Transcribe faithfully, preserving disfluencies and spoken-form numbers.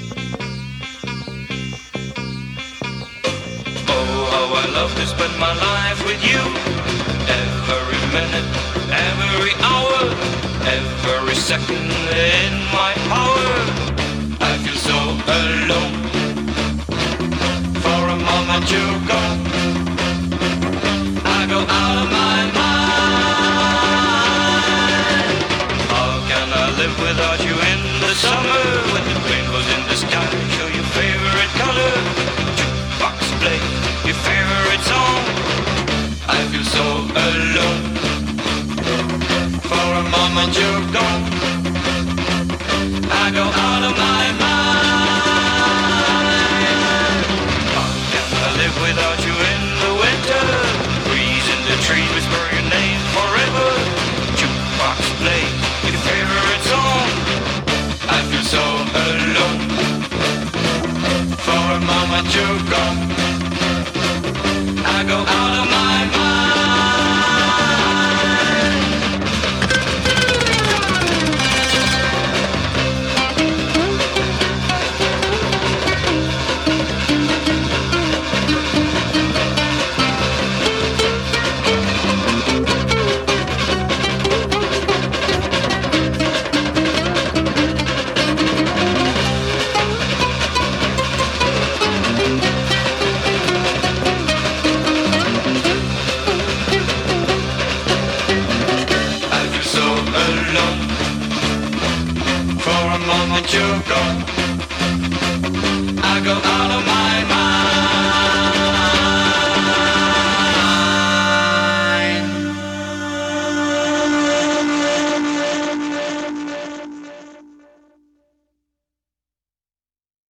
Oh, how I love to spend my life with you. Every minute, every hour, every second in my power. I feel so alone. For a moment you're gone, I go out of my mind. How can I live without you in the summer? When the rainbows in the sky show your favorite color. Jukebox play your favorite song. I feel so alone. For a moment you're gone, I go out of my mind. How can I live without you in the winter? Breeze in the trees whisper your name forever. Jukebox play your favorite song. I feel so alone. For a moment you're gone, I go out of my mind. You're gone, I go out of my